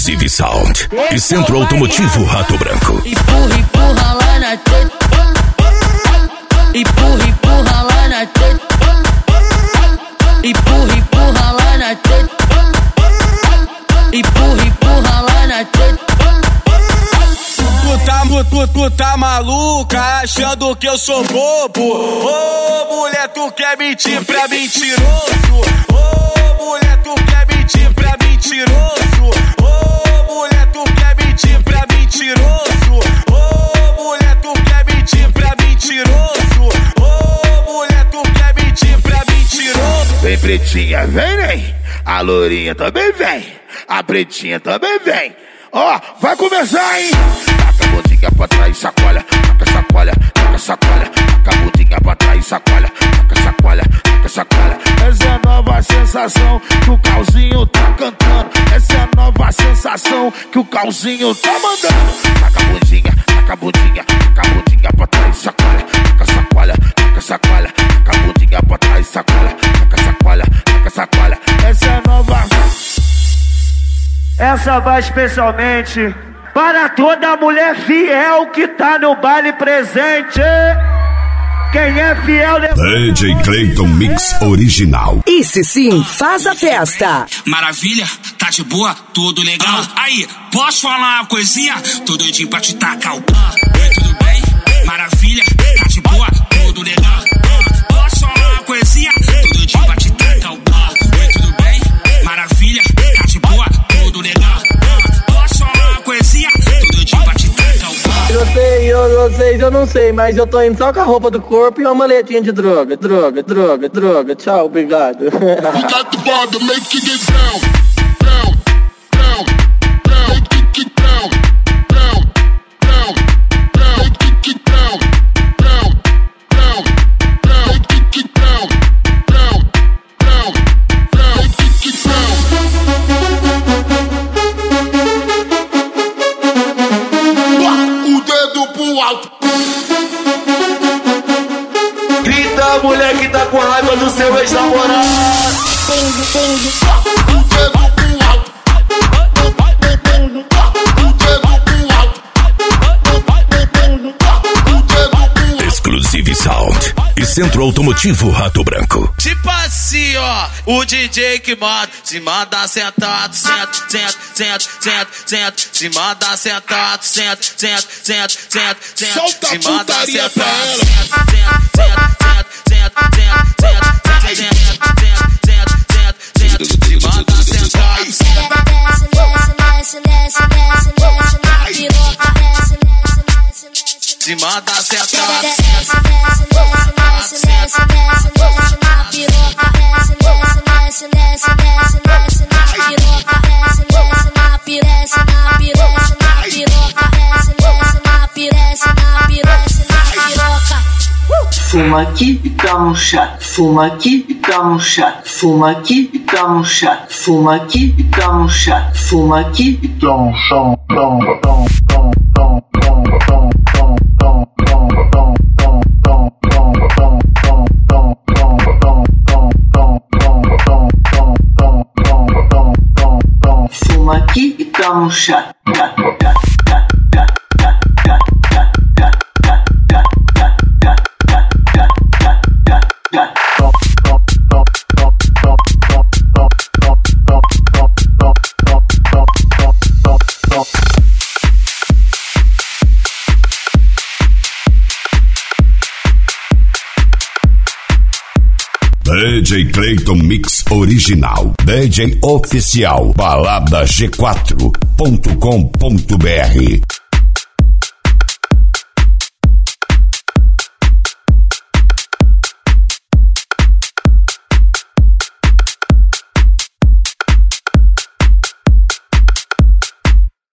Exclusive Sound e Centro Automotivo Rato Branco. Empurra, empurra lá na treta. Empurra, empurra lá na treta. Empurra, empurra lá na treta. Empurra, empurra lá na treta. Tu tá maluca, achando que eu sou bobo? Ô, mulher, tu quer mentir pra mentiroso? Ô, mulher, tu quer mentir pra mentiroso? Ô, mulher, tu quer mentir pra mentiroso? Ô, mulher, tu quer mentir pra mentiroso? Ô, mulher, tu quer mentir pra mentiroso? Vem pretinha, vem. A lourinha também vem. A pretinha também vem. Ó, vai começar, hein? Taca a bundinha pra trás, sacola. Taca sacola, taca sacola. Taca a bundinha pra trás, sacola. Taca sacola, taca sacola. Essa é a nova sensação que o Calzinho tá cantando. Essa é a nova sensação que o Calzinho tá mandando. Taca a bundinha, taca a bundinha. Taca a bundinha pra trás, sacola. Taca sacola, taca sacola. Taca a bundinha pra trás, sacola. Taca sacola, taca sacola. Essa é a nova. Essa vai especialmente para toda mulher fiel que tá no baile presente. Quem é fiel... DJ Clayton Mix Original. Esse sim faz a festa. Maravilha, tá de boa, tudo legal. Aí, posso falar uma coisinha? Tô doidinho pra te tacar o pão. Tudo bem? Maravilha, tá de boa, tudo legal. Posso falar uma coisinha? Tô doidinho pra te tacar o pão. Tudo bem? Maravilha, tá de boa, tudo legal. Posso falar uma coisinha? Tô doidinho pra te tacar o pão. Eu não sei, mas eu tô indo só com a roupa do corpo e uma maletinha de droga. Tchau, obrigado. Grita, mulher que tá com raiva do seu ex-namorado. O dedo pro alto. Exclusive Sound e Centro Automotivo Rato Branco. Tipo assim, ó, o DJ que manda, se manda sentado, senta. Se manda sentado, senta. Solta a putaria pra ela. Se manda sentado. Se manda sentado. Fuma aqui e dá um chá. Fuma aqui e dá um chá. Fuma aqui e dá um chá. Fuma aqui e dá um chá. Fuma aqui e dá um chá. Fuma aqui e dá um chá. DJ Clayton Mix Original. DJ oficial. Balada G4.com.br.